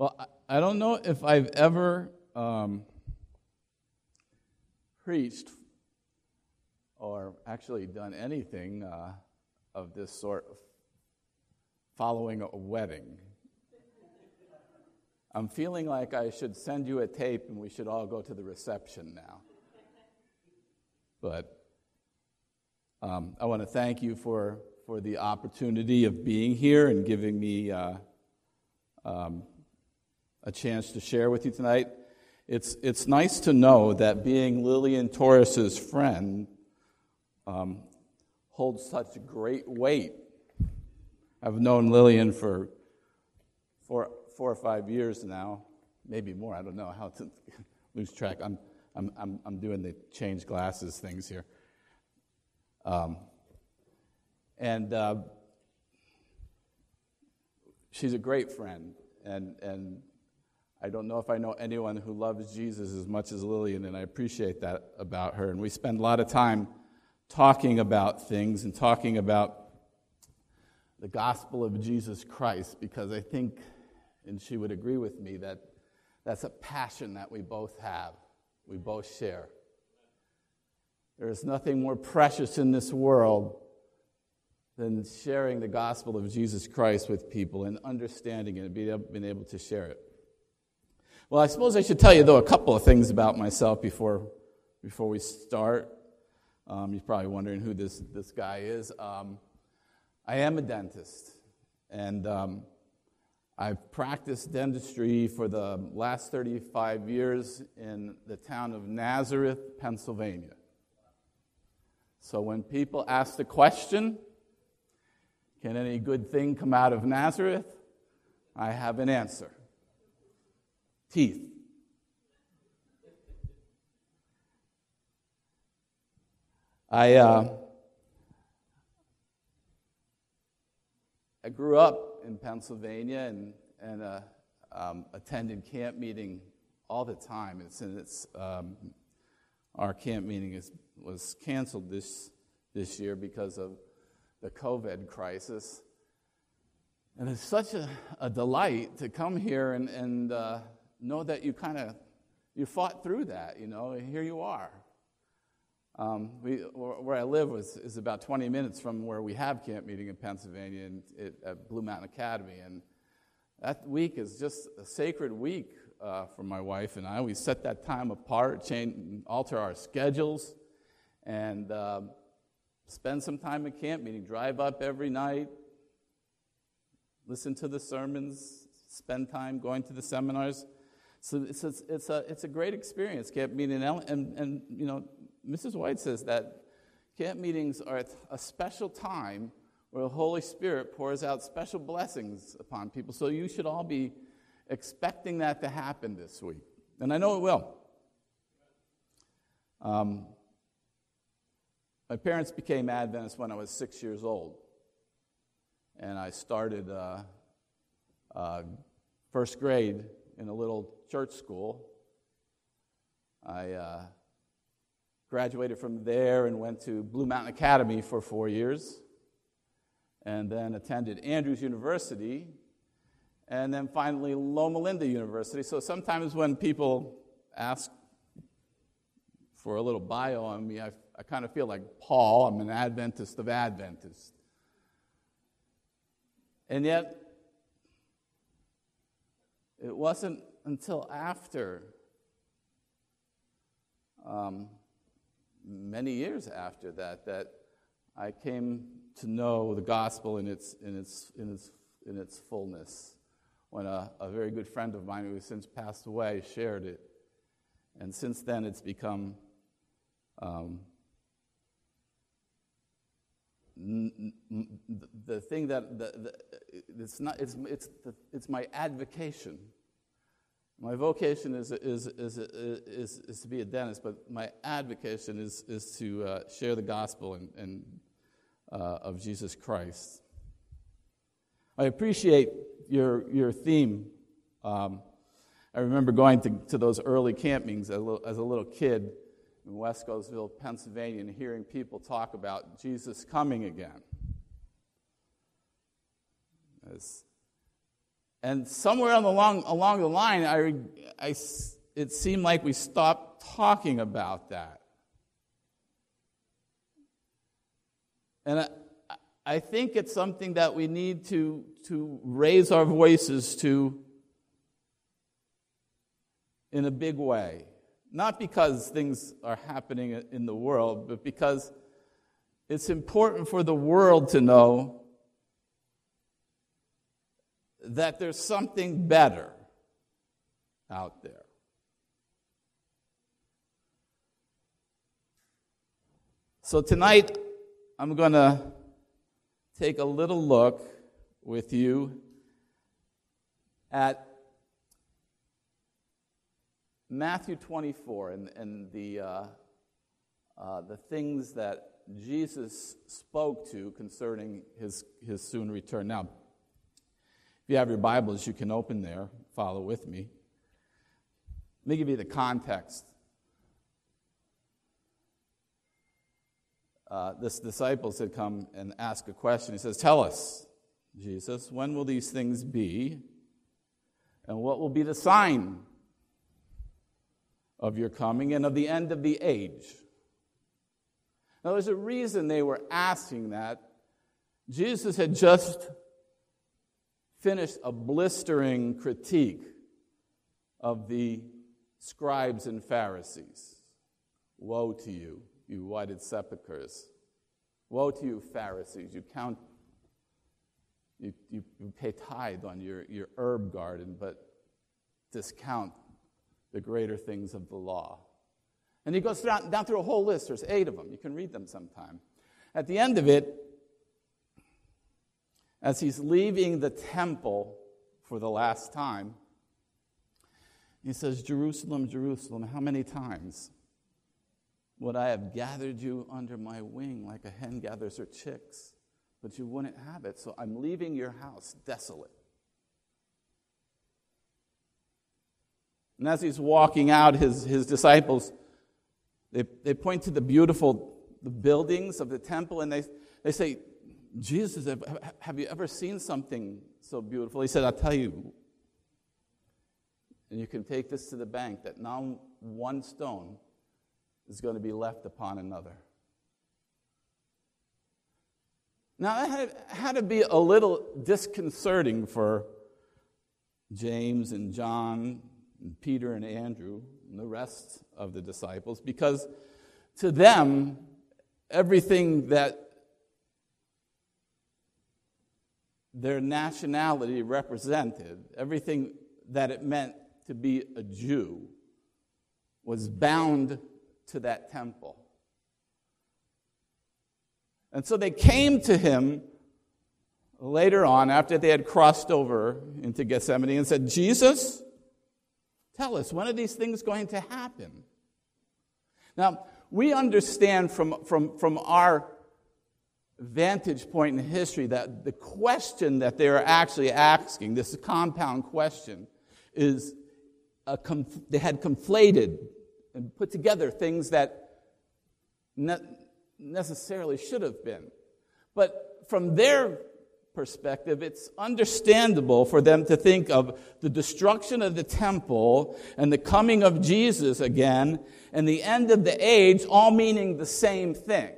Well, I don't know if I've ever preached or actually done anything of this sort following a wedding. I'm feeling like I should send you a tape and we should all go to the reception now. But I want to thank you for the opportunity of being here and giving me a chance to share with you tonight. It's nice to know that being Lillian Torres's friend holds such great weight. I've known Lillian for 4 or 5 years now, maybe more. I don't know how to lose track. I'm doing the change glasses things here, and she's a great friend, and I don't know if I know anyone who loves Jesus as much as Lillian, and I appreciate that about her. And we spend a lot of time talking about things and talking about the gospel of Jesus Christ, because I think, and she would agree with me, that that's a passion that we both have, we both share. There is nothing more precious in this world than sharing the gospel of Jesus Christ with people and understanding it and being able to share it. Well, I suppose I should tell you, though, a couple of things about myself before we start. You're probably wondering who this guy is. I am a dentist, and I've practiced dentistry for the last 35 years in the town of Nazareth, Pennsylvania. So when people ask the question, can any good thing come out of Nazareth? I have an answer. Teeth. I grew up in Pennsylvania and attended camp meeting all the time. Our camp meeting was canceled this year because of the COVID crisis. And it's such a delight to come here and know that you fought through that, and here you are. Where I live is about 20 minutes from where we have camp meeting in Pennsylvania at Blue Mountain Academy, and that week is just a sacred week for my wife and I. We set that time apart, alter our schedules, and spend some time at camp meeting. Drive up every night, listen to the sermons, spend time going to the seminars. So it's a great experience, camp meeting, and Mrs. White says that camp meetings are a special time where the Holy Spirit pours out special blessings upon people. So you should all be expecting that to happen this week. And I know it will. My parents became Adventists when I was 6 years old. And I started first grade in a little church school. I graduated from there and went to Blue Mountain Academy for 4 years, and then attended Andrews University, and then finally Loma Linda University. So sometimes when people ask for a little bio on me, I kind of feel like Paul. I'm an Adventist of Adventists. And yet, it wasn't until after many years after that I came to know the gospel in its fullness. When a very good friend of mine who has since passed away shared it, and since then it's become the thing that it's my advocation. My vocation is to be a dentist, but my advocation is to share the gospel and of Jesus Christ. I appreciate your theme. I remember going to those early camp meetings as a little kid in Wescosville, Pennsylvania, and hearing people talk about Jesus coming again. And somewhere along the line, it seemed like we stopped talking about that. And I think it's something that we need to raise our voices to in a big way. Not because things are happening in the world, but because it's important for the world to know that there's something better out there. So tonight, I'm going to take a little look with you at Matthew 24 and the things that Jesus spoke to concerning his soon return. Now, if you have your Bibles, you can open there, follow with me. Let me give you the context. This disciples had come and asked a question. He says, "Tell us, Jesus, when will these things be? And what will be the sign of your coming and of the end of the age?" Now, there's a reason they were asking that. Jesus had just finished a blistering critique of the scribes and Pharisees. Woe to you, you whited sepulchres. Woe to you, Pharisees. You pay tithe on your herb garden, but discount the greater things of the law. And he goes down through a whole list. There's 8 of them. You can read them sometime. At the end of it, as he's leaving the temple for the last time, he says, "Jerusalem, Jerusalem, how many times would I have gathered you under my wing like a hen gathers her chicks? But you wouldn't have it, so I'm leaving your house desolate." And as he's walking out, his disciples, they point to the buildings of the temple, and they say, "Jesus, have you ever seen something so beautiful?" He said, "I'll tell you, and you can take this to the bank, that not one stone is going to be left upon another." Now, that had to be a little disconcerting for James and John and Peter and Andrew and the rest of the disciples, because to them, everything that their nationality represented, everything that it meant to be a Jew, was bound to that temple. And so they came to him later on, after they had crossed over into Gethsemane, and said, "Jesus, tell us, when are these things going to happen?" Now, we understand from our vantage point in history that the question that they are actually asking, this compound question, is they had conflated and put together things that necessarily should have been. But from their perspective, it's understandable for them to think of the destruction of the temple and the coming of Jesus again and the end of the age all meaning the same thing.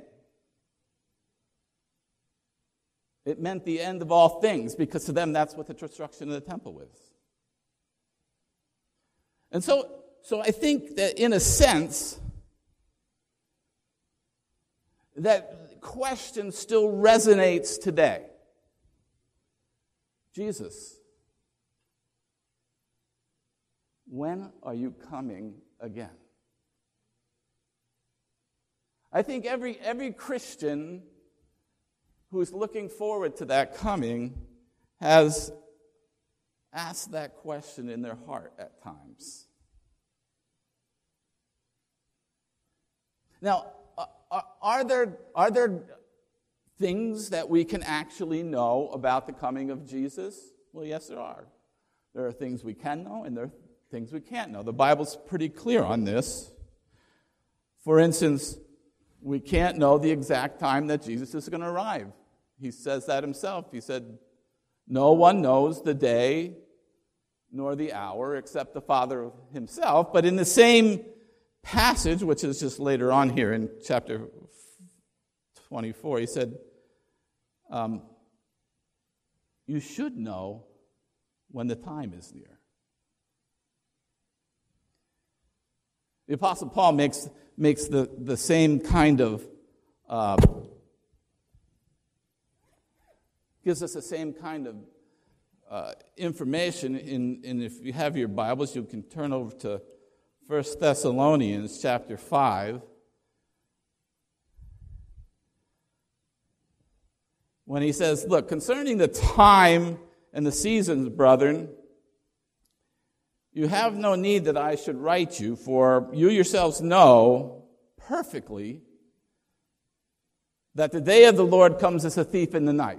It meant the end of all things, because to them that's what the destruction of the temple was. And so I think that in a sense, that question still resonates today. Jesus, when are you coming again? I think every Christian who's looking forward to that coming has asked that question in their heart at times. Now, are there things that we can actually know about the coming of Jesus? Well, yes, there are. There are things we can know, and there are things we can't know. The Bible's pretty clear on this. For instance, we can't know the exact time that Jesus is going to arrive. He says that himself. He said, "No one knows the day nor the hour, except the Father himself. But in the same passage, which is just later on here in chapter 24, he said, you should know when the time is near. The Apostle Paul makes the same kind of, gives us the same kind of information. And if you have your Bibles, you can turn over to 1 Thessalonians chapter 5. When he says, look, concerning the time and the seasons, brethren, you have no need that I should write you, for you yourselves know perfectly that the day of the Lord comes as a thief in the night.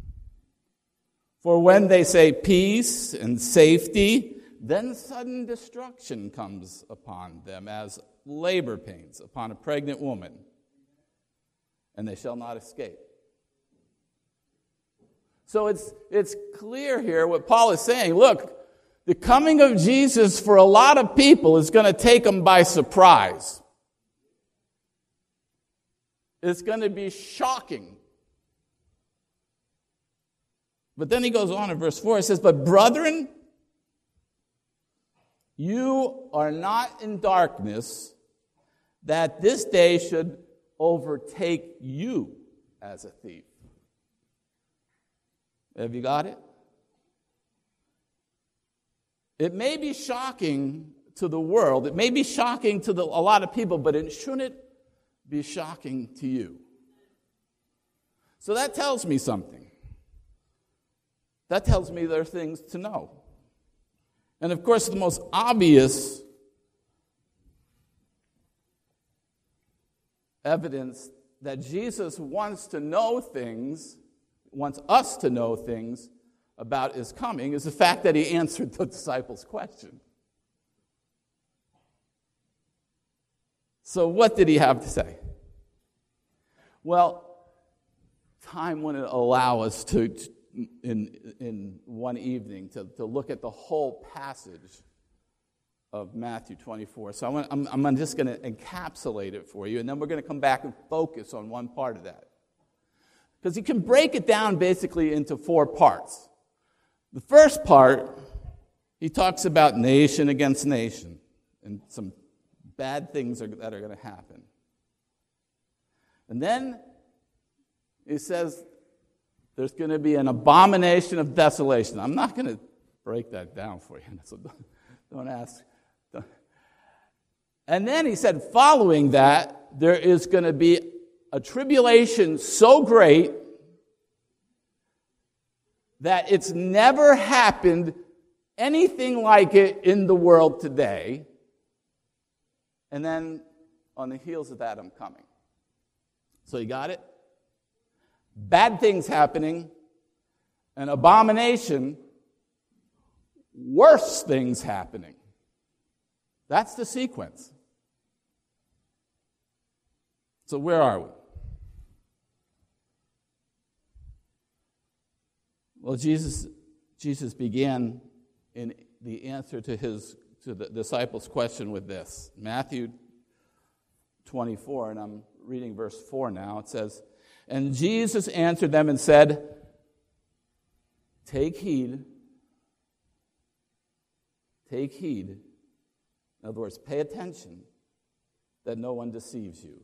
For when they say peace and safety, then sudden destruction comes upon them as labor pains upon a pregnant woman, and they shall not escape. So it's clear here what Paul is saying. Look, the coming of Jesus for a lot of people is going to take them by surprise. It's going to be shocking. But then he goes on in verse 4, he says, but brethren, you are not in darkness, that this day should overtake you as a thief. Have you got it? It may be shocking to the world. It may be shocking to a lot of people, but it shouldn't be shocking to you. So that tells me something. That tells me there are things to know. And of course, the most obvious evidence that Jesus wants us to know things about his coming is the fact that he answered the disciples' question. So what did he have to say? Well, time wouldn't allow us to in one evening to look at the whole passage of Matthew 24. So I'm just going to encapsulate it for you, and then we're going to come back and focus on one part of that. Because you can break it down basically into 4 parts. The first part, he talks about nation against nation and some bad things that are going to happen. And then he says there's going to be an abomination of desolation. I'm not going to break that down for you, so don't ask. And then he said, following that, there is going to be a tribulation so great that it's never happened anything like it in the world today. And then on the heels of that, I'm coming. So you got it? Bad things happening, an abomination, worse things happening. That's the sequence. So where are we? Well, Jesus began in the answer to the disciples' question with this. Matthew 24, and I'm reading verse 4 now. It says, and Jesus answered them and said, take heed. Take heed. In other words, pay attention that no one deceives you.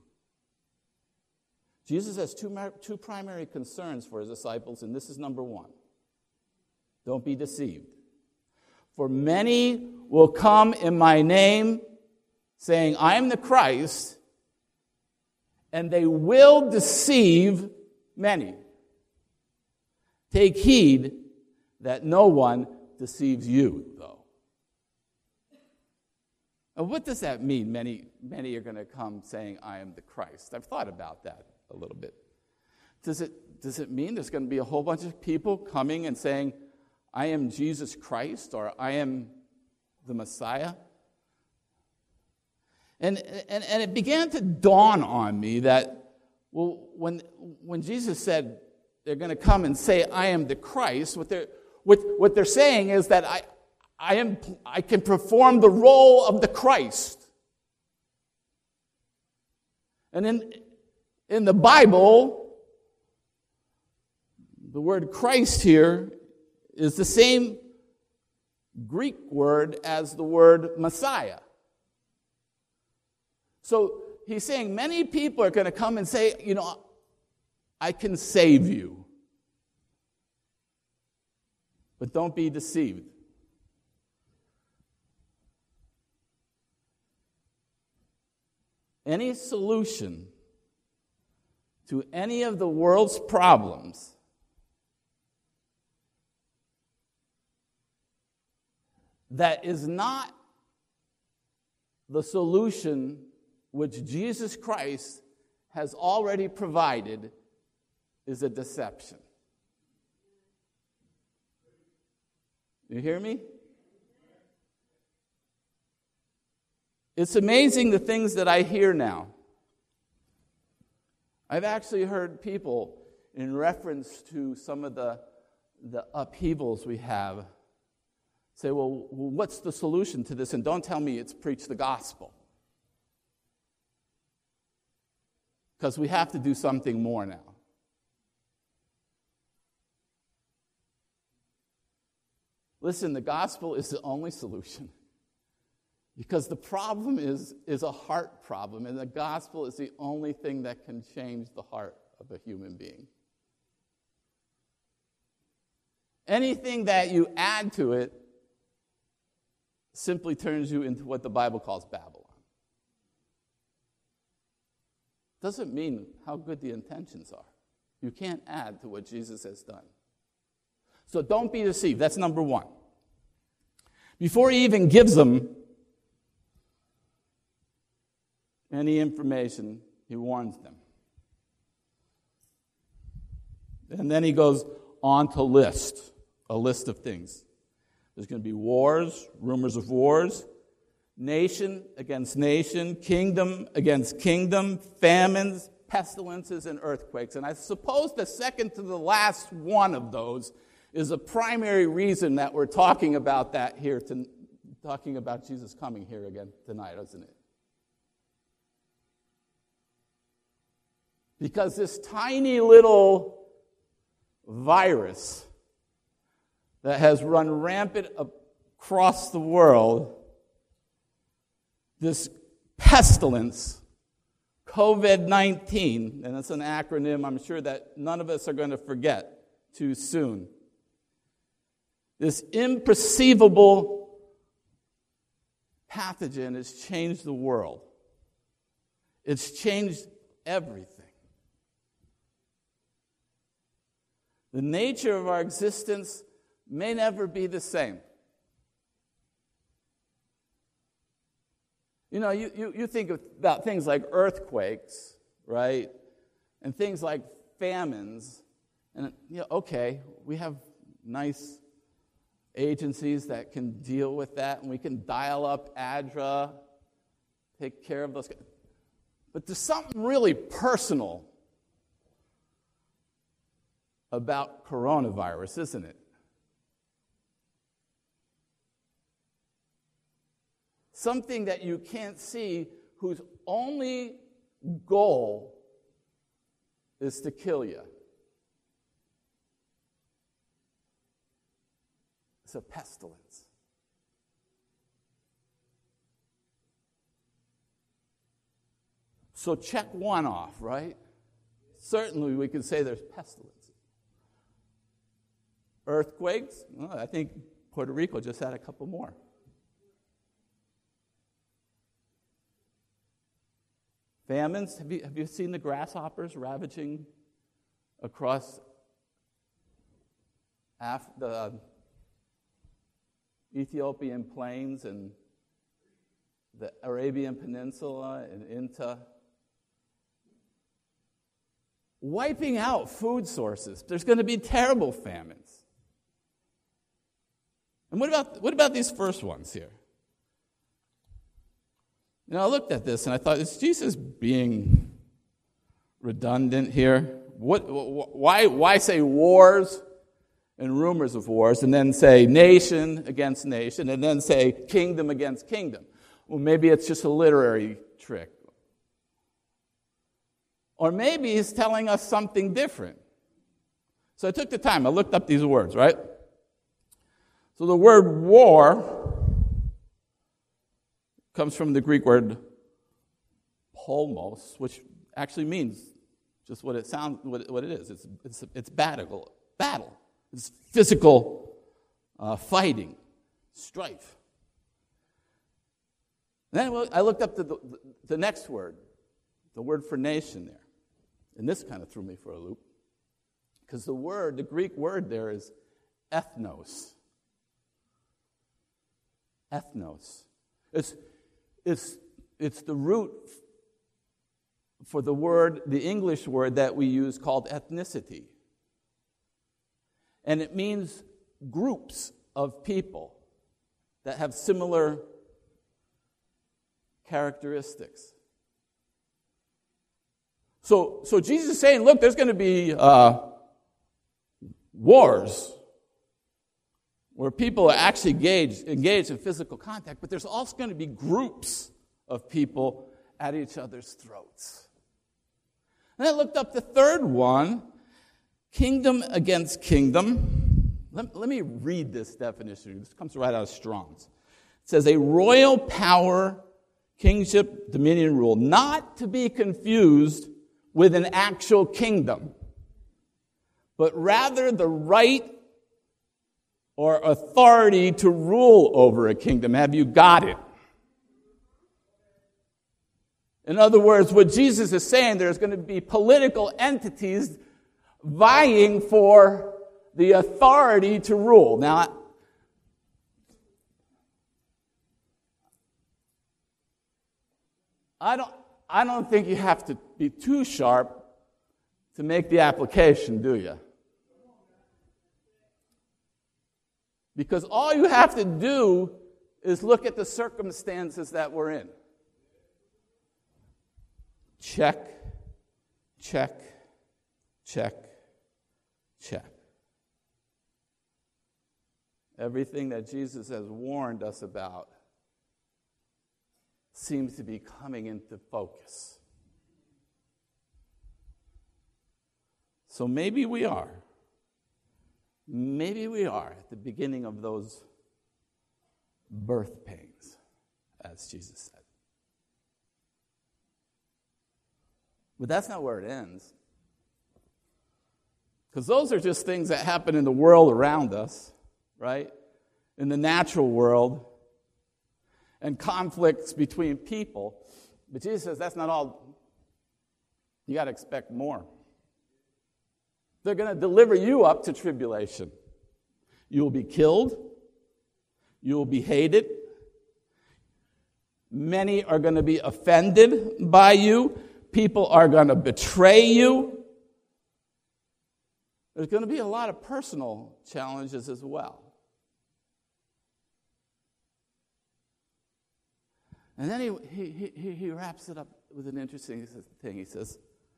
Jesus has two primary concerns for his disciples, and this is number 1. Don't be deceived. For many will come in my name, saying, I am the Christ, and they will deceive many. Take heed that no one deceives you, though. Now, what does that mean? Many are going to come saying, I am the Christ. I've thought about that a little bit. Does it mean there's going to be a whole bunch of people coming and saying, I am Jesus Christ, or I am the Messiah? And it began to dawn on me that, well, when Jesus said they're going to come and say, I am the Christ, what they're saying is that I can perform the role of the Christ. And in the Bible, the word Christ here is the same Greek word as the word Messiah. So he's saying many people are going to come and say, I can save you. But don't be deceived. Any solution to any of the world's problems that is not the solution which Jesus Christ has already provided is a deception. You hear me? It's amazing the things that I hear now. I've actually heard people, in reference to some of the upheavals we have, say, well, what's the solution to this? And don't tell me it's preach the gospel. Because we have to do something more now. Listen, the gospel is the only solution. Because the problem is a heart problem, and the gospel is the only thing that can change the heart of a human being. Anything that you add to it simply turns you into what the Bible calls Babylon. Doesn't mean how good the intentions are. You can't add to what Jesus has done. So don't be deceived. That's number one. Before he even gives them any information, he warns them. And then he goes on to list a list of things. There's going to be wars, rumors of wars, nation against nation, kingdom against kingdom, famines, pestilences, and earthquakes. And I suppose the second to the last one of those is a primary reason that we're talking about that here, talking about Jesus coming here again tonight, isn't it? Because this tiny little virus that has run rampant across the world, this pestilence, COVID-19, and it's an acronym I'm sure that none of us are going to forget too soon. This imperceivable pathogen has changed the world. It's changed everything. The nature of our existence may never be the same. You think about things like earthquakes, right? And things like famines. And, okay, we have nice agencies that can deal with that, and we can dial up ADRA, take care of those. But there's something really personal about coronavirus, isn't it? Something that you can't see, whose only goal is to kill you. It's a pestilence. So check one off, right? Certainly we can say there's pestilence. Earthquakes, well, I think Puerto Rico just had a couple more. Famines, have you seen the grasshoppers ravaging across the Ethiopian plains and the Arabian Peninsula and into wiping out food sources? There's going to be terrible famines. And what about these first ones here? I looked at this and I thought, is Jesus being redundant here? Why say wars and rumors of wars, and then say nation against nation, and then say kingdom against kingdom. Well, maybe it's just a literary trick. Or maybe he's telling us something different. So I took the time. I looked up these words, right? So the word war comes from the Greek word polmos, which actually means just what it sounds, what it is. It's battle. It's physical fighting, strife. And then I looked up the next word, the word for nation there. And this kind of threw me for a loop. Because the Greek word there is ethnos. Ethnos. It's the root for the English word that we use called ethnicity. And it means groups of people that have similar characteristics. So Jesus is saying, look, there's going to be wars where people are actually engaged in physical contact, but there's also going to be groups of people at each other's throats. And I looked up the third one, kingdom against kingdom. Let me read this definition. This comes right out of Strong's. It says, a royal power, kingship, dominion, rule, not to be confused with an actual kingdom, but rather the right or authority to rule over a kingdom. Have you got it? In other words, what Jesus is saying, there's going to be political entities vying for the authority to rule. Now, I don't think you have to be too sharp to make the application, do you? Because all you have to do is look at the circumstances that we're in. Check, check, check, check. Everything that Jesus has warned us about seems to be coming into focus. So maybe we are at the beginning of those birth pains, as Jesus said. But that's not where it ends. Because those are just things that happen in the world around us, right? In the natural world, and conflicts between people. But Jesus says that's not all. You got to expect more. They're going to deliver you up to tribulation. You will be killed. You will be hated. Many are going to be offended by you. People are going to betray you. There's going to be a lot of personal challenges as well. And then he wraps it up with an interesting thing. He says,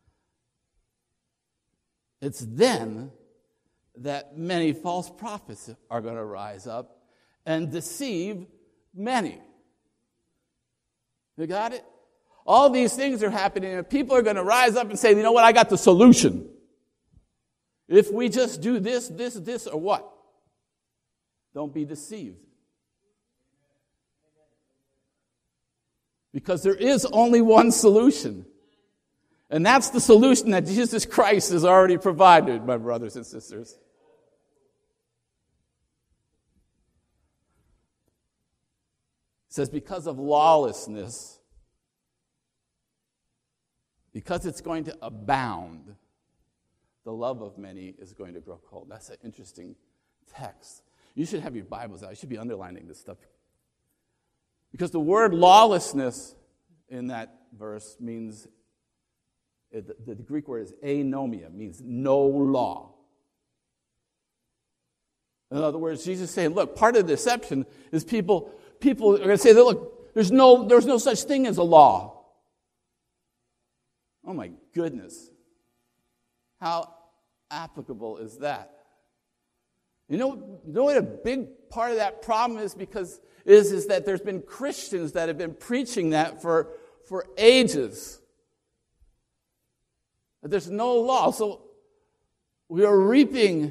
it's then that many false prophets are going to rise up and deceive many. You got it? All these things are happening, and people are going to rise up and say, you know what, I got the solution. If we just do this, or what? Don't be deceived. Because there is only one solution. And that's the solution that Jesus Christ has already provided, my brothers and sisters. It says, because of lawlessness, because it's going to abound, the love of many is going to grow cold. That's an interesting text. You should have your Bibles out. You should be underlining this stuff. Because the word lawlessness in that verse means, the Greek word is anomia, means no law. In other words, Jesus is saying, look, part of the deception is people are going to say, look, there's no such thing as a law. Oh my goodness. How applicable is that? You know what a big part of that problem is? Because is that there's been Christians that have been preaching that for ages. That there's no law. So we are reaping.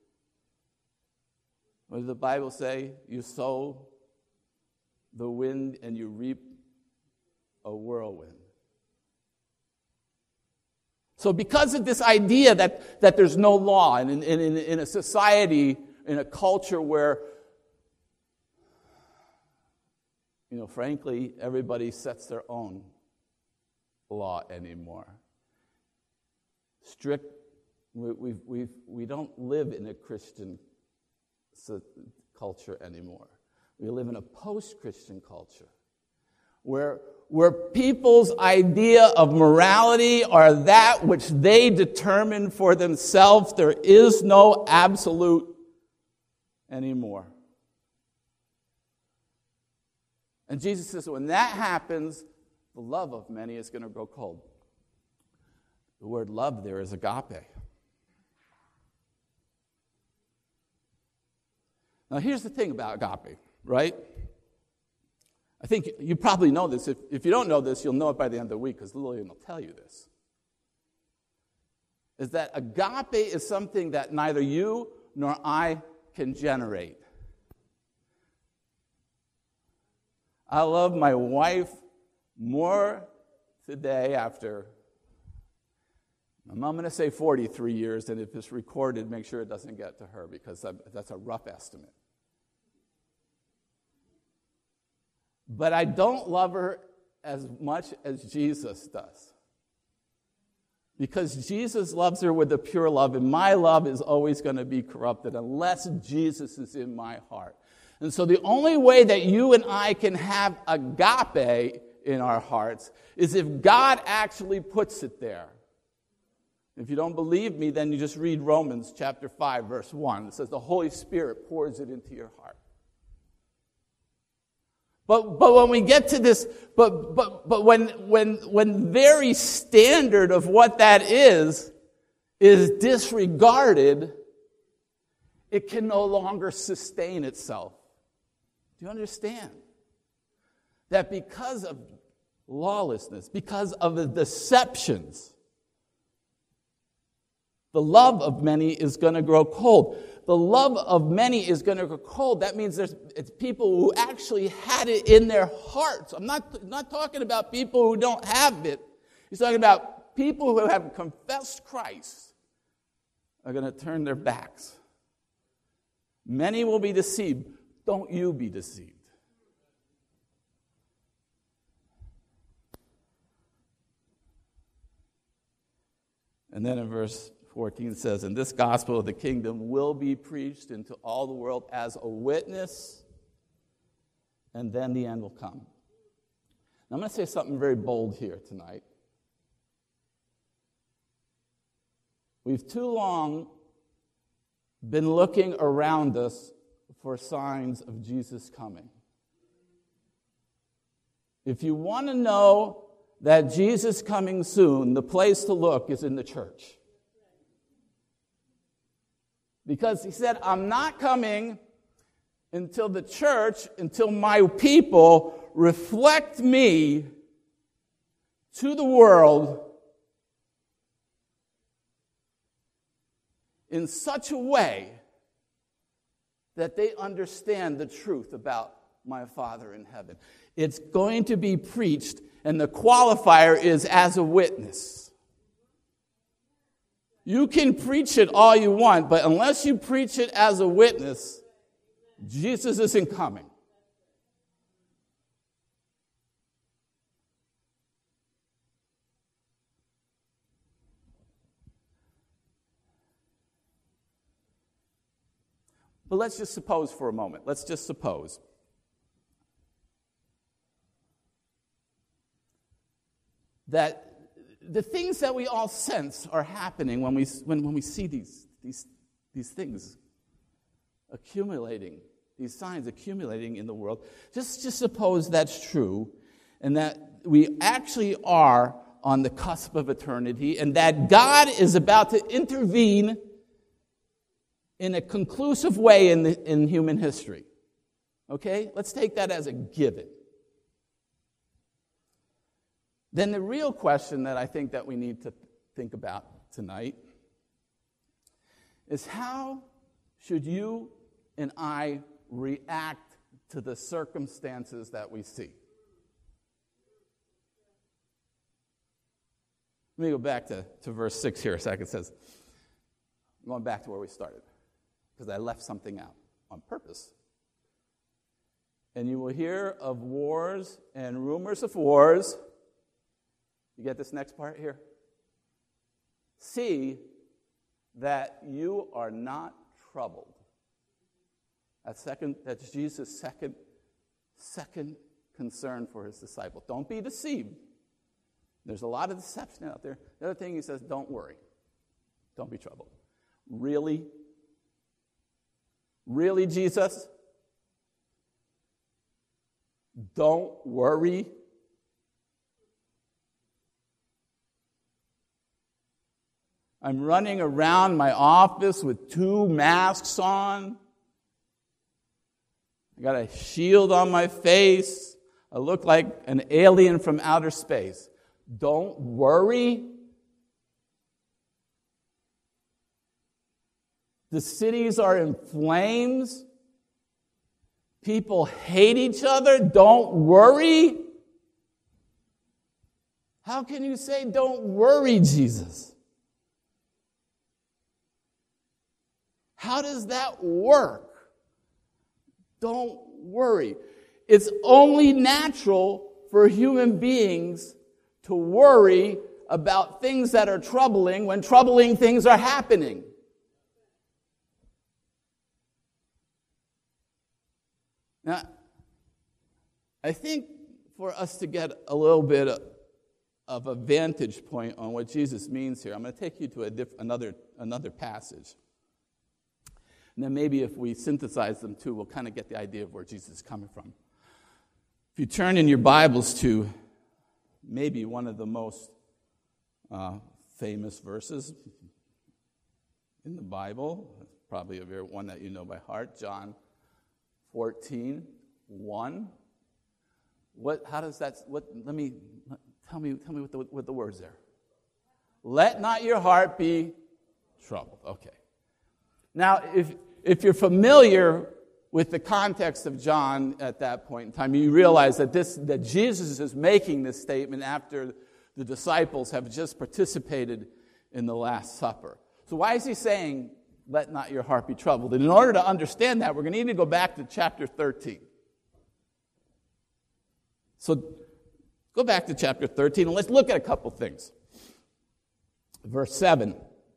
What does the Bible say? You sow the wind and you reap a whirlwind. So because of this idea that there's no law, and in a society, in a culture where, frankly, everybody sets their own law anymore. We don't live in a Christian culture anymore. We live in a post-Christian culture where people's idea of morality are that which they determine for themselves. There is no absolute anymore. And Jesus says when that happens, the love of many is going to grow cold. The word love there is agape. Now here's the thing about agape, right? I think you probably know this. If you don't know this, you'll know it by the end of the week because Lillian will tell you this. Is that agape is something that neither you nor I can generate. I love my wife more today after, I'm going to say 43 years, and if it's recorded, make sure it doesn't get to her because that's a rough estimate. But I don't love her as much as Jesus does. Because Jesus loves her with a pure love, and my love is always going to be corrupted unless Jesus is in my heart. And so the only way that you and I can have agape in our hearts is if God actually puts it there. If you don't believe me, then you just read Romans chapter 5, verse 1. It says the Holy Spirit pours it into your heart. But when we get to this, but when very standard of what that is disregarded, it can no longer sustain itself. Do you understand? That because of lawlessness, because of the deceptions, the love of many is going to grow cold. The love of many is going to grow cold. That means it's people who actually had it in their hearts. I'm not talking about people who don't have it. He's talking about people who have confessed Christ are going to turn their backs. Many will be deceived. Don't you be deceived. And then in verse 14 says, and this gospel of the kingdom will be preached into all the world as a witness, and then the end will come. Now I'm going to say something very bold here tonight. We've too long been looking around us for signs of Jesus coming. If you want to know that Jesus is coming soon, the place to look is in the church. Because he said, I'm not coming until the church, until my people reflect me to the world in such a way that they understand the truth about my Father in heaven. It's going to be preached, and the qualifier is as a witness. You can preach it all you want, but unless you preach it as a witness, Jesus isn't coming. But let's just suppose for a moment. Let's just suppose that the things that we all sense are happening when we see these things accumulating, these signs accumulating in the world. Just suppose that's true, and that we actually are on the cusp of eternity, and that God is about to intervene in a conclusive way in human history. Okay? Let's take that as a given. Then the real question that I think that we need to think about tonight is, how should you and I react to the circumstances that we see? Let me go back to verse 6 here a second. It says, I'm going back to where we started, because I left something out on purpose. And you will hear of wars and rumors of wars. You get this next part here? See that you are not troubled. That's Jesus' second concern for his disciples. Don't be deceived. There's a lot of deception out there. The other thing he says, don't worry. Don't be troubled. Really? Really, Jesus? Don't worry. I'm running around my office with 2 masks on. I got a shield on my face. I look like an alien from outer space. Don't worry. The cities are in flames. People hate each other. Don't worry. How can you say, don't worry, Jesus? How does that work? Don't worry. It's only natural for human beings to worry about things that are troubling when troubling things are happening. Now, I think for us to get a little bit of a vantage point on what Jesus means here, I'm going to take you to another passage. And then maybe if we synthesize them too, we'll kind of get the idea of where Jesus is coming from. If you turn in your Bibles to maybe one of the most famous verses in the Bible, probably one that you know by heart, John 14:1. Tell me what the words there. Let not your heart be troubled. Okay. Now, if you're familiar with the context of John at that point in time, you realize that Jesus is making this statement after the disciples have just participated in the Last Supper. So why is he saying, let not your heart be troubled? And in order to understand that, we're going to need to go back to chapter 13. So go back to chapter 13 and let's look at a couple things. Verse 7.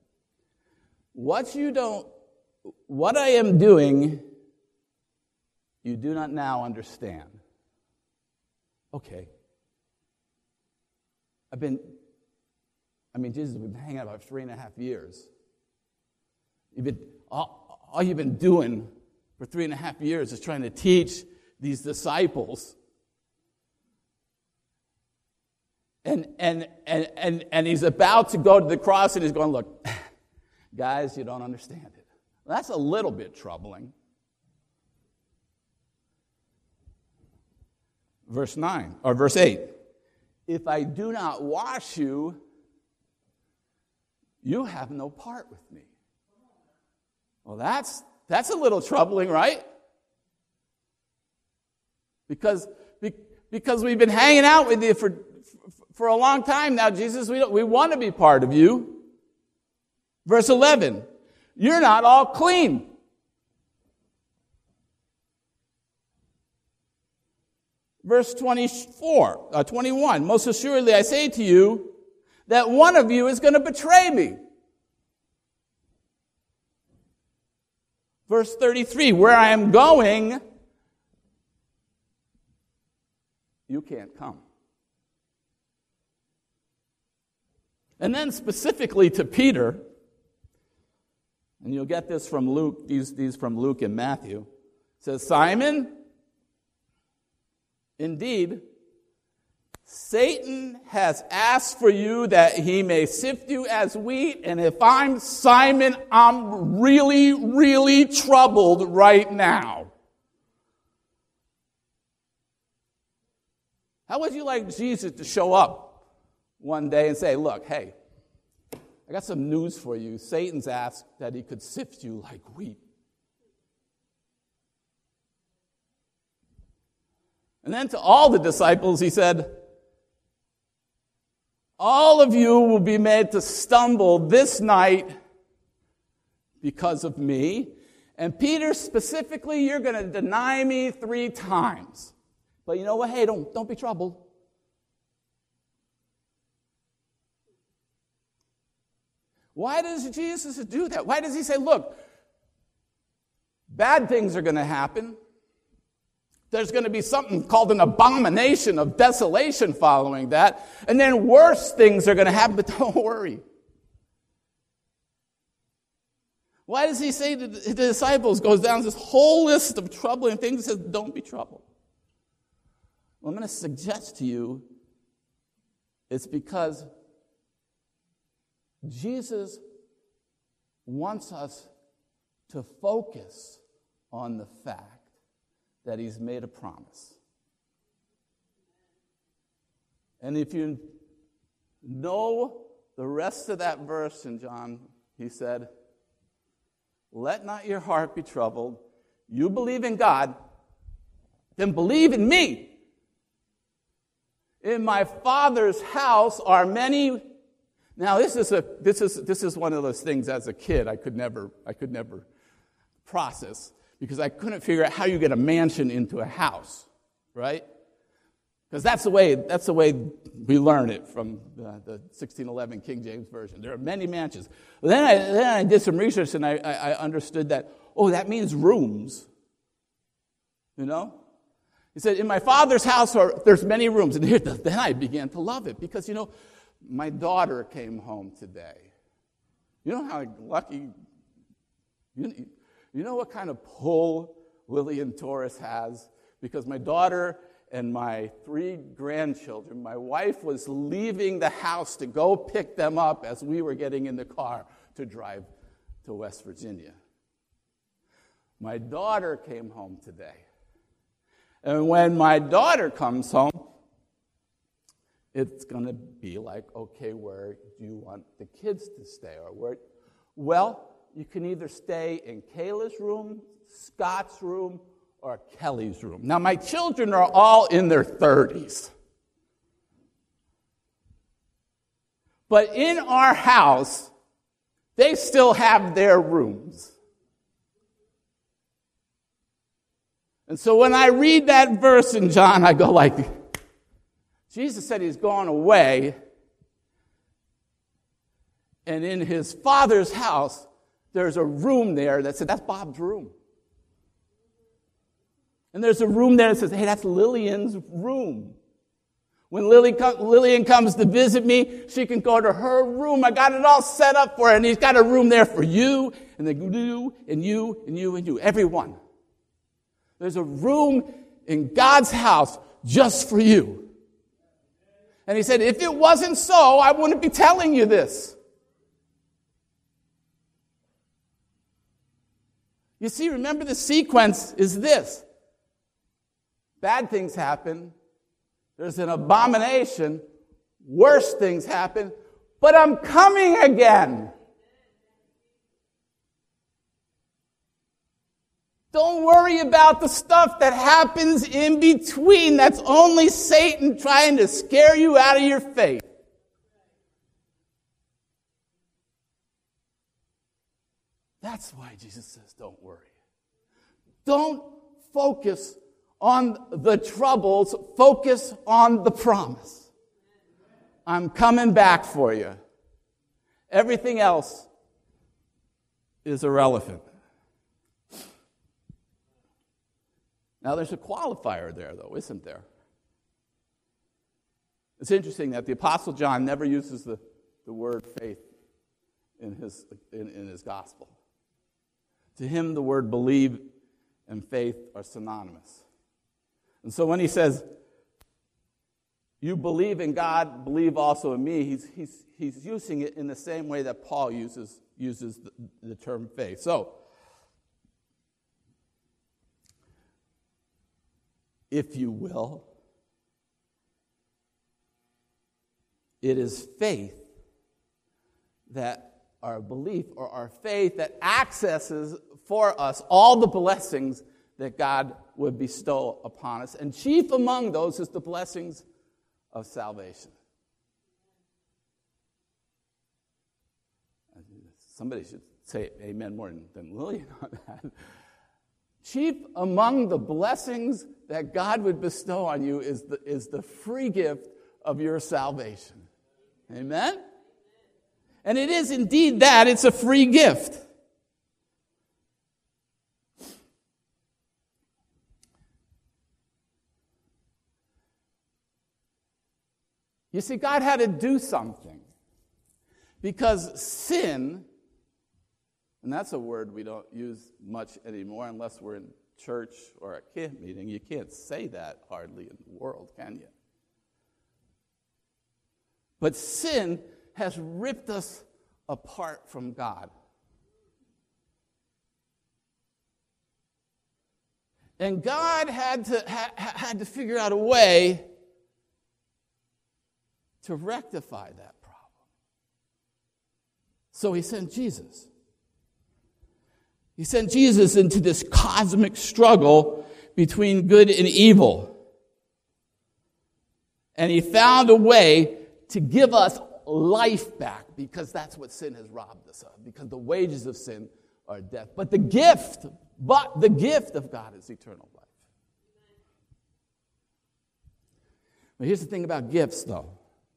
What I am doing, you do not now understand. Okay. Jesus has been hanging out about 3.5 years. All you've been doing for 3.5 years is trying to teach these disciples. And he's about to go to the cross and he's going, look, guys, you don't understand it. Well, that's a little bit troubling. Verse 8. If I do not wash you, you have no part with me. Well, that's a little troubling, right? Because we've been hanging out with you for a long time now, Jesus. We want to be part of you. Verse 11. You're not all clean. Verse 21. Most assuredly I say to you that one of you is going to betray me. Verse 33. Where I am going, you can't come. And then specifically to Peter, and you'll get this from Luke, these from Luke and Matthew. It says, Simon, indeed, Satan has asked for you that he may sift you as wheat, and if I'm Simon, I'm really, really troubled right now. How would you like Jesus to show up one day and say, look, hey, I got some news for you. Satan's asked that he could sift you like wheat. And then to all the disciples, he said, all of you will be made to stumble this night because of me. And Peter, specifically, you're going to deny me 3 times. But you know what? Hey, don't be troubled. Why does Jesus do that? Why does he say, look, bad things are going to happen. There's going to be something called an abomination of desolation following that. And then worse things are going to happen, but don't worry. Why does he say to the disciples, goes down this whole list of troubling things and says, don't be troubled? Well, I'm going to suggest to you it's because Jesus wants us to focus on the fact that he's made a promise. And if you know the rest of that verse in John, he said, let not your heart be troubled. You believe in God, then believe in me. In my Father's house are many. Now this is one of those things as a kid I could never process, because I couldn't figure out how you get a mansion into a house, right? Because that's the way we learn it from the 1611 King James Version. There are many mansions. But then I did some research and I understood that, that means rooms. You know? He said, in my Father's house there's many rooms. And then I began to love it because, my daughter came home today. You know how lucky, you know what kind of pull Lillian Torres has? Because my daughter and my 3 grandchildren, my wife was leaving the house to go pick them up as we were getting in the car to drive to West Virginia. My daughter came home today. And when my daughter comes home, it's going to be like, okay, where do you want the kids to stay? Or where? Well, you can either stay in Kayla's room, Scott's room, or Kelly's room. Now, my children are all in their 30s. But in our house, they still have their rooms. And so when I read that verse in John, I go like, Jesus said he's gone away, and in his Father's house, there's a room there that said, that's Bob's room. And there's a room there that says, hey, that's Lillian's room. When Lillian comes to visit me, she can go to her room. I got it all set up for her, and he's got a room there for you, and then you, and you, and you, and you, everyone. There's a room in God's house just for you. And he said, if it wasn't so, I wouldn't be telling you this. You see, remember the sequence is this. Bad things happen. There's an abomination. Worse things happen. But I'm coming again. Don't worry about the stuff that happens in between. That's only Satan trying to scare you out of your faith. That's why Jesus says, don't worry. Don't focus on the troubles. Focus on the promise. I'm coming back for you. Everything else is irrelevant. Now, there's a qualifier there, though, isn't there? It's interesting that the Apostle John never uses the word faith in his gospel. To him, the word believe and faith are synonymous. And so when he says, you believe in God, believe also in me. He's using it in the same way that Paul uses the term faith. So, if you will, it is faith that our belief or our faith that accesses for us all the blessings that God would bestow upon us. And chief among those is the blessings of salvation. Somebody should say amen more than Lillian on that. Chief among the blessings that God would bestow on you is the free gift of your salvation. Amen? And it is indeed that. It's a free gift. You see, God had to do something. Because sin, and that's a word we don't use much anymore unless we're in church or a camp meeting. You can't say that hardly in the world, can you? But sin has ripped us apart from God. And God had to figure out a way to rectify that problem. So he sent Jesus. He sent Jesus into this cosmic struggle between good and evil. And he found a way to give us life back, because that's what sin has robbed us of, because the wages of sin are death. But the gift of God is eternal life. But here's the thing about gifts, though.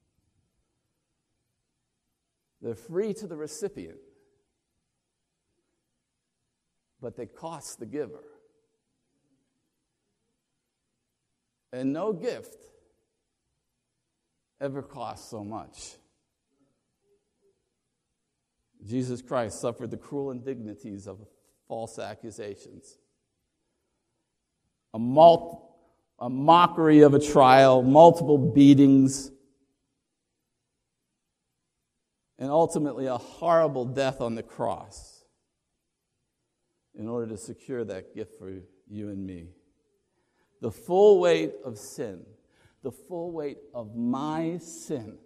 They're free to the recipient, but they cost the giver. And no gift ever costs so much. Jesus Christ suffered the cruel indignities of false accusations, a mockery of a trial, multiple beatings, and ultimately a horrible death on the cross in order to secure that gift for you and me. The full weight of sin, the full weight of my sin,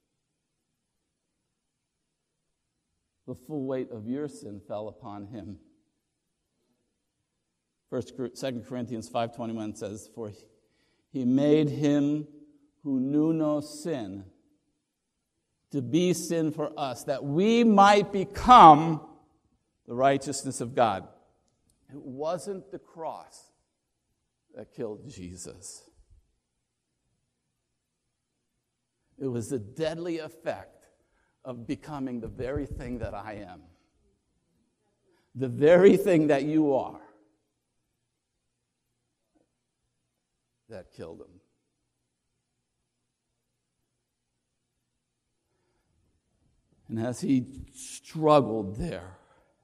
the full weight of your sin fell upon him. 2 Corinthians 5:21 says, "For he made him who knew no sin to be sin for us, that we might become the righteousness of God." It wasn't the cross that killed Jesus. It was the deadly effect of becoming the very thing that I am, the very thing that you are, that killed him. And as he struggled there,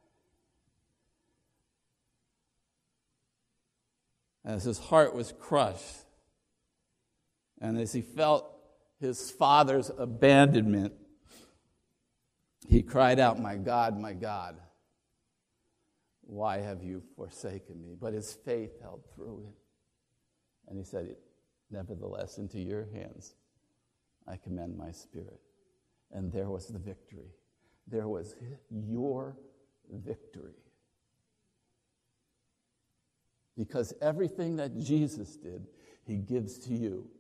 as his heart was crushed, and as he felt his Father's abandonment, he cried out, my God, why have you forsaken me?" But his faith held through it. And he said, "Nevertheless, into your hands I commend my spirit." And there was the victory. There was your victory. Because everything that Jesus did, he gives to you.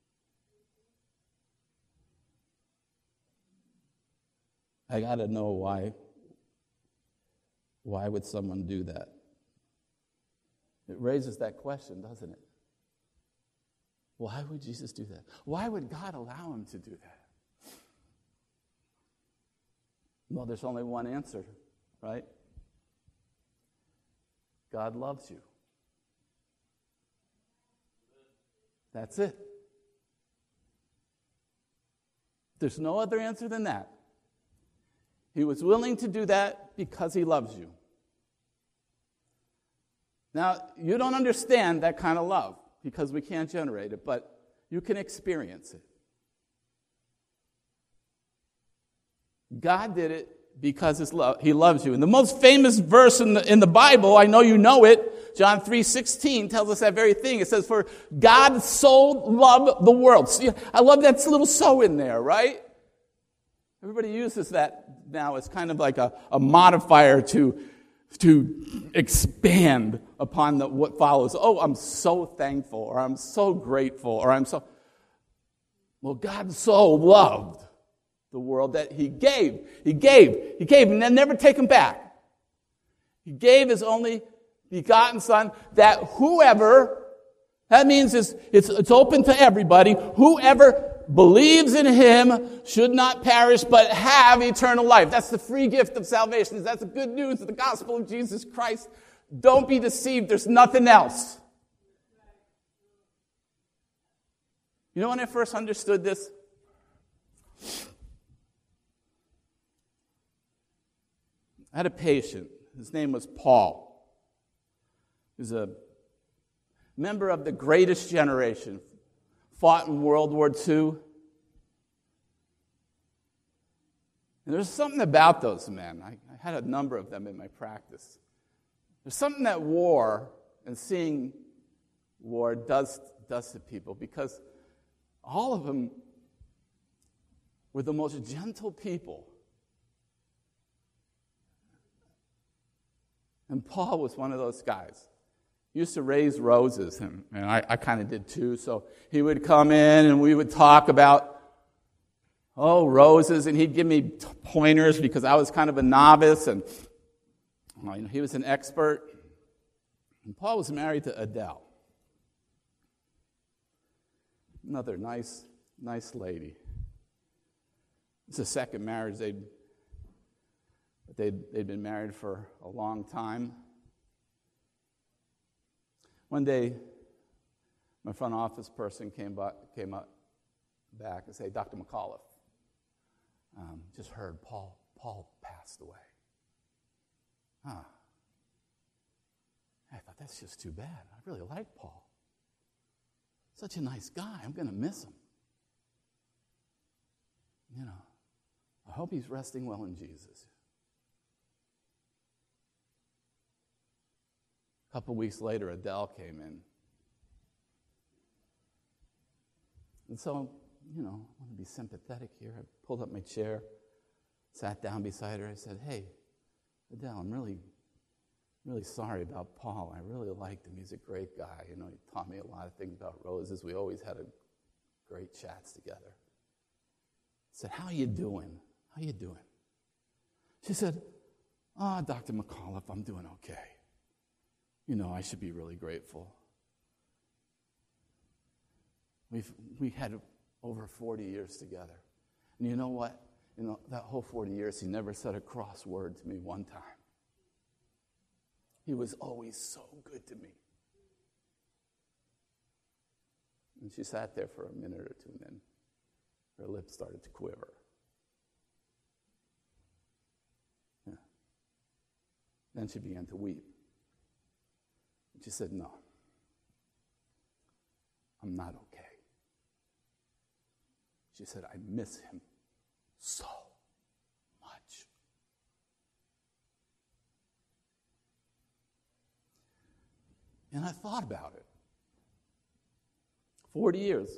I got to know why. Why would someone do that? It raises that question, doesn't it? Why would Jesus do that? Why would God allow him to do that? Well, there's only one answer, right? God loves you. That's it. There's no other answer than that. He was willing to do that because he loves you. Now, you don't understand that kind of love because we can't generate it, but you can experience it. God did it because He loves you. And the most famous verse in the Bible, I know you know it, John 3:16 tells us that very thing. It says, for God so loved the world. See, I love that little so in there, right? Everybody uses that now as kind of like a modifier to expand upon what follows. Oh, I'm so thankful, or I'm so grateful, or I'm so... Well, God so loved the world that He gave, and then never take Him back. He gave His only begotten Son, that whoever, that means it's open to everybody, whoever believes in Him should not perish but have eternal life. That's the free gift of salvation. That's the good news of the gospel of Jesus Christ. Don't be deceived. There's nothing else. You know when I first understood this? I had a patient. His name was Paul. He was a member of the greatest generation. Fought in World War II. And there's something about those men. I had a number of them in my practice. There's something that war and seeing war does to people, because all of them were the most gentle people. And Paul was one of those guys. He used to raise roses, and I kind of did too. So he would come in and we would talk about, roses, and he'd give me pointers because I was kind of a novice, and he was an expert. And Paul was married to Adele. Another nice lady. It's a second marriage. They'd been married for a long time. One day, my front office person came up back and said, Dr. McAuliffe, just heard Paul passed away. I thought, that's just too bad. I really like Paul. Such a nice guy. I'm going to miss him. I hope he's resting well in Jesus. A couple weeks later, Adele came in. And so, I want to be sympathetic here. I pulled up my chair, sat down beside her. I said, hey, Adele, I'm really sorry about Paul. I really liked him. He's a great guy. He taught me a lot of things about roses. We always had great chats together. I said, how are you doing? How you doing? She said, Dr. McAuliffe, I'm doing okay. I should be really grateful. We had over 40 years together. And you know what? That whole 40 years, he never said a cross word to me one time. He was always so good to me. And she sat there for a minute or two, and then her lips started to quiver. Yeah. Then she began to weep. And she said, no, I'm not okay. She said, I miss him so much. And I thought about it. 40 years.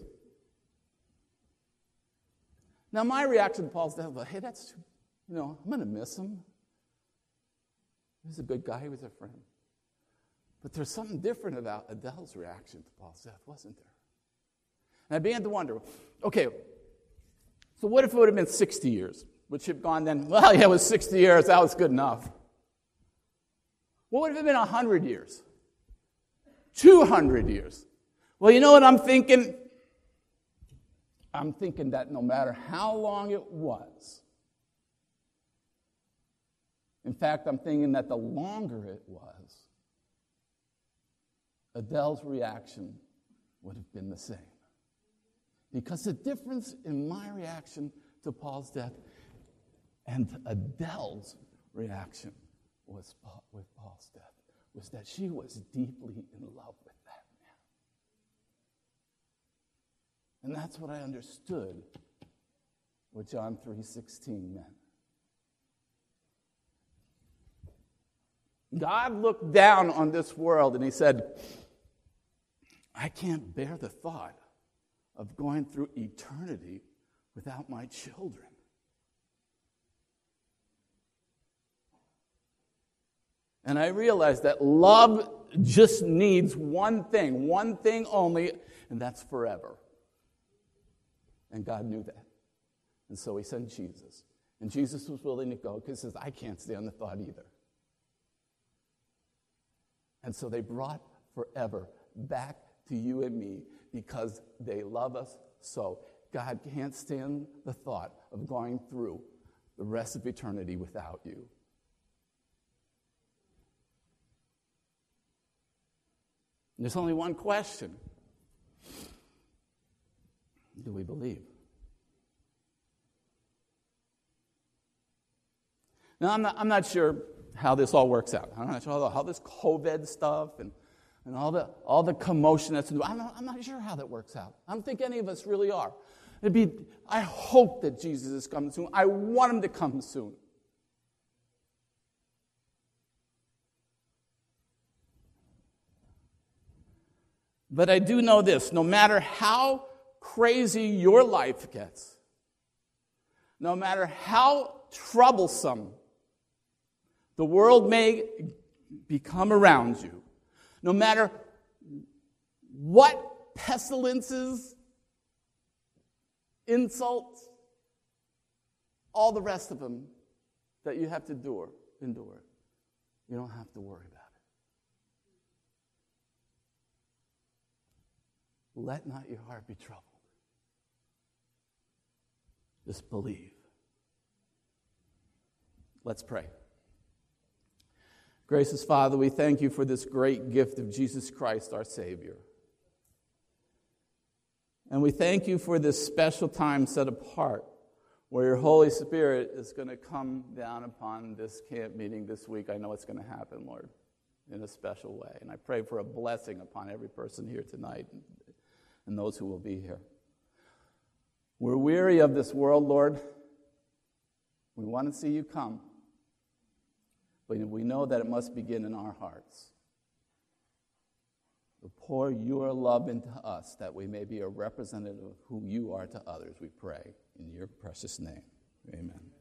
Now, my reaction to Paul's death was, hey, that's, I'm going to miss him. He was a good guy. He was a friend. But there's something different about Adele's reaction to Paul's death, wasn't there? And I began to wonder, okay, so what if it would have been 60 years? Would she have gone then, well, yeah, it was 60 years, that was good enough. What would have been 100 years? 200 years? Well, you know what I'm thinking? I'm thinking that no matter how long it was, in fact, I'm thinking that the longer it was, Adele's reaction would have been the same. Because the difference in my reaction to Paul's death and Adele's reaction with Paul's death was that she was deeply in love with that man. And that's what I understood what John 3:16 meant. God looked down on this world and he said, I can't bear the thought of going through eternity without my children. And I realized that love just needs one thing only, and that's forever. And God knew that. And so he sent Jesus. And Jesus was willing to go because he says, I can't stand the thought either. And so they brought forever back to you and me because they love us so. God can't stand the thought of going through the rest of eternity without you. And there's only one question. Do we believe? Now, I'm not sure how this all works out. I'm not sure how this COVID stuff and all the commotion that's in. I'm not sure how that works out. I don't think any of us really are. I hope that Jesus is coming soon. I want him to come soon. But I do know this, no matter how crazy your life gets, no matter how troublesome the world may become around you, no matter what pestilences, insults, all the rest of them that you have to endure, you don't have to worry about it. Let not your heart be troubled. Just believe. Let's pray. Gracious Father, we thank you for this great gift of Jesus Christ, our Savior. And we thank you for this special time set apart where your Holy Spirit is going to come down upon this camp meeting this week. I know it's going to happen, Lord, in a special way. And I pray for a blessing upon every person here tonight and those who will be here. We're weary of this world, Lord. We want to see you come. But we know that it must begin in our hearts. So pour your love into us that we may be a representative of who you are to others, we pray. In your precious name, amen.